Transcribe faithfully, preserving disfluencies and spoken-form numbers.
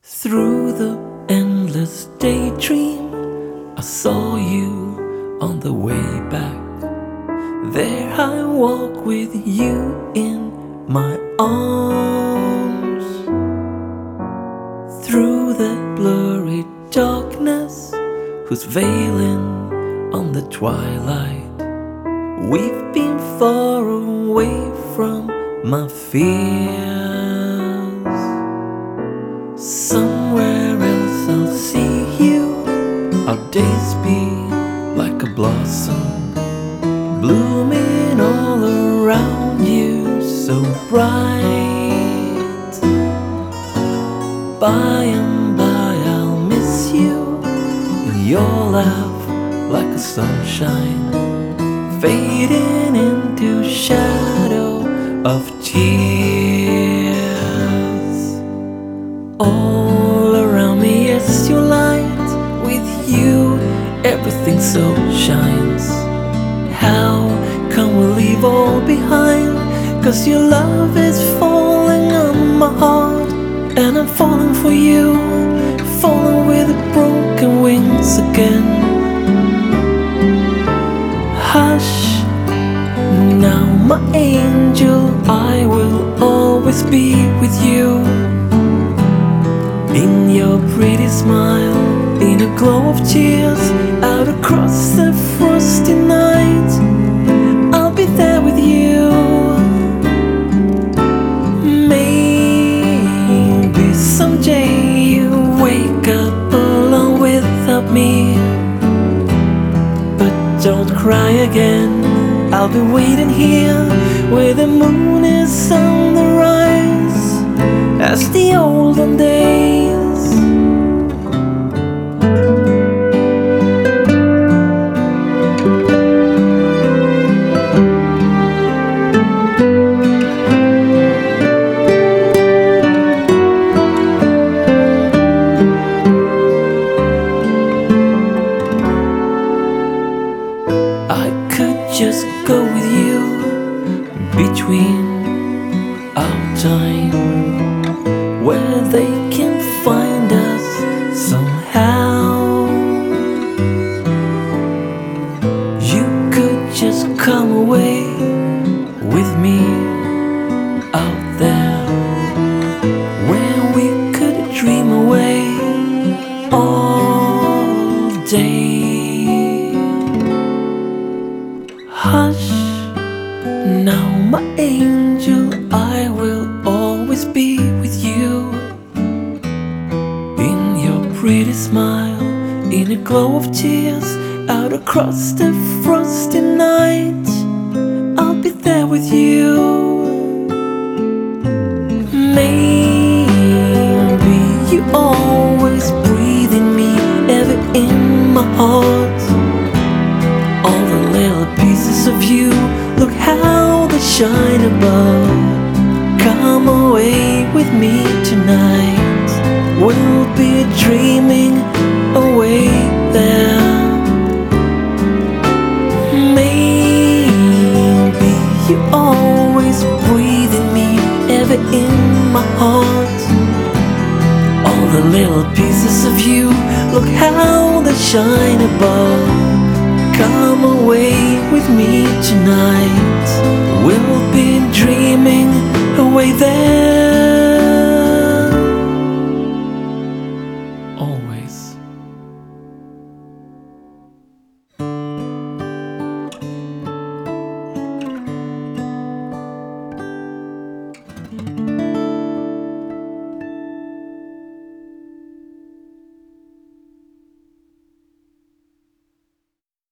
Through the endless daydream, I saw you on the way back. There I walk with you in my arms. Through the blurry darkness, who's veiling on the twilight, we've been far away from my fears. Somewhere else I'll see you, our days be like a blossom, blooming all around you, so bright. By and by I'll miss you, and your laugh like a sunshine, fading into shadow of tears. All around me is your light, with you everything so shines. How can we leave all behind? Cause your love is falling on my heart, and I'm falling for you, falling with broken wings again. Hush, now my angel, I will always be with you. In your pretty smile, in a glow of tears, out across the frosty night, I'll be there with you. Maybe someday you wake up alone without me, but don't cry again, I'll be waiting here where the moon is on the rise, as the olden days. I could just go with you between our time, where they can find us somehow. You could just come away with me out there, where we could dream away all day. Hush, now my angel, I will always be with you. In your pretty smile, in a glow of tears, out across the frosty night, I'll be there with you. Maybe you always breathe in me, ever in my heart. All the little pieces of you, look how they shine above. Come away with me tonight, we'll be dreaming away there. Maybe you always breathe in me, ever in my heart. All the little pieces of you, look how they shine above. Come away with me tonight, we'll be dreaming away there.